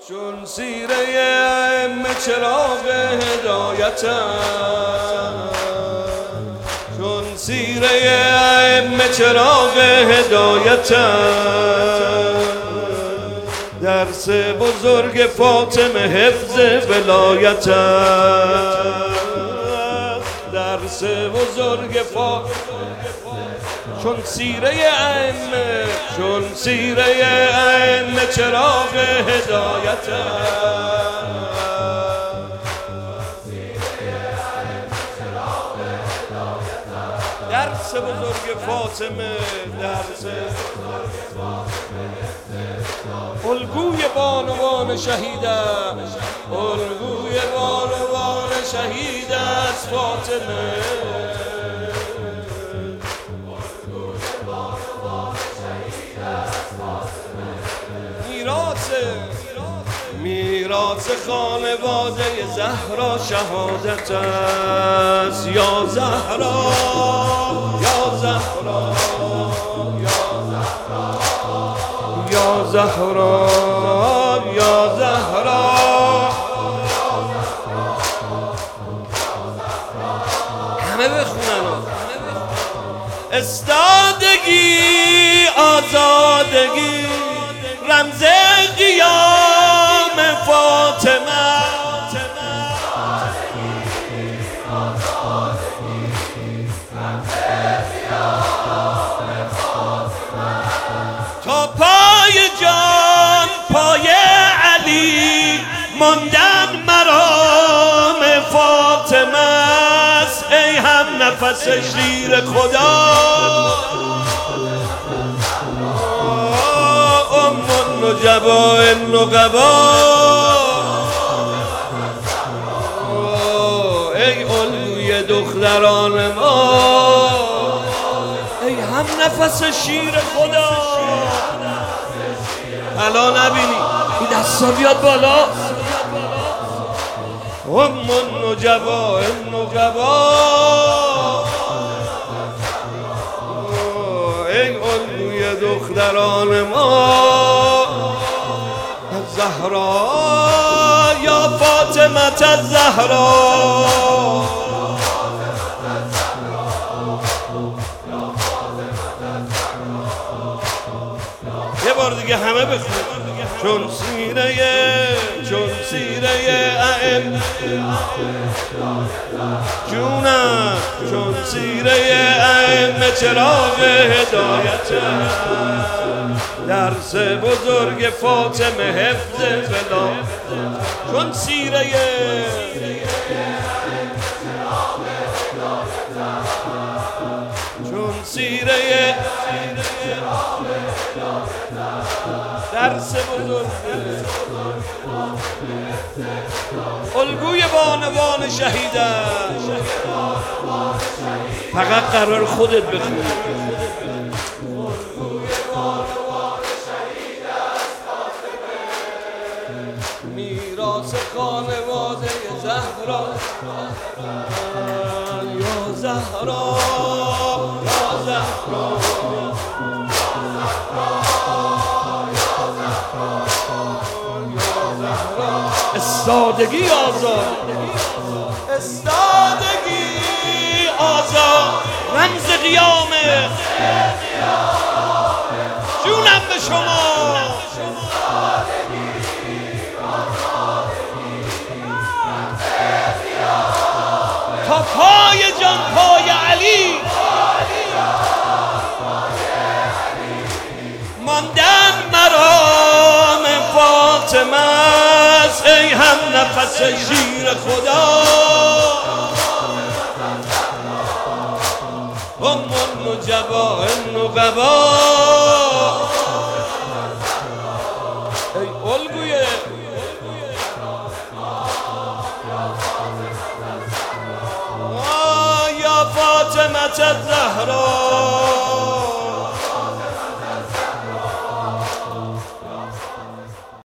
چون سیره ائمه چراغ هدایتم، چون سیره ائمه چراغ هدایتم، درس بزرگ فاطمه حفظ ولایتم، درس بزرگ فاطمه چون سیره ائمه، چون سیره ائمه چراغ هدایتم، درس بزرگ فاطمه، درس الگوی بانوان شهید است، الگوی بانوان شهید است فاطمه، میراث خانواده زهرا شهادت است. یا زهرا یا زهرا یا زهرا یا زهرا، همه بخونن. استادگی آزادگی رمز قیام فاطمه، تا پای جان پای علی ماندن مرام فاطمه است. ای هم نفس شیر خدا نجبا النقبا، ای الگوی دختران ما، ای هم نفس شیر خدا. الان نبینی این دستا بیاد بالا. نجبا النقبا، ای الگوی دختران ما، زهرا یا فاطمه الزهرا، یه بار دیگه همه بخونید. چون سیره ائمه جونم، چون سیره ائمه چراغ هدایتم، درس بزرگ فاطمه حفظ ولایتم، چون سیره چون سیره درس بزرگ الگوی بانوان شهید است. فقط قرار خودت بخونی. میراث خانواده زهرا، یا زهرا یا زهرا، استادگی آزاد، استادگی آزاد رمز قیامه، جونم به شما. تا پای جان پای علی ماندن مرام فاطمه است. ای هم نفس شیر خدا، نجبا النقبا، ای الگوی یا فاطمه الزهرا.